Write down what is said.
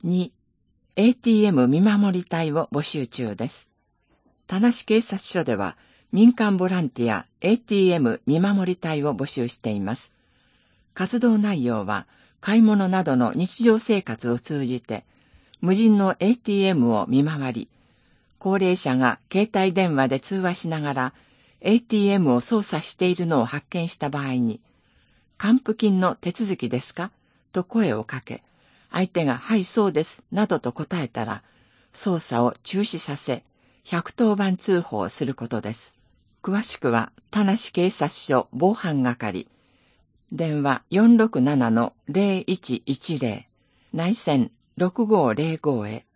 2、ATM 見守り隊を募集中です。田無警察署では民間ボランティア ATM 見守り隊を募集しています。活動内容は買い物などの日常生活を通じて無人の ATM を見回り、高齢者が携帯電話で通話しながら ATM を操作しているのを発見した場合に、還付金の手続きですかと声をかけ、相手がはいそうですなどと答えたら、操作を中止させ、110番通報することです。詳しくは田無警察署防犯係、電話 467-0110 内線6505へ。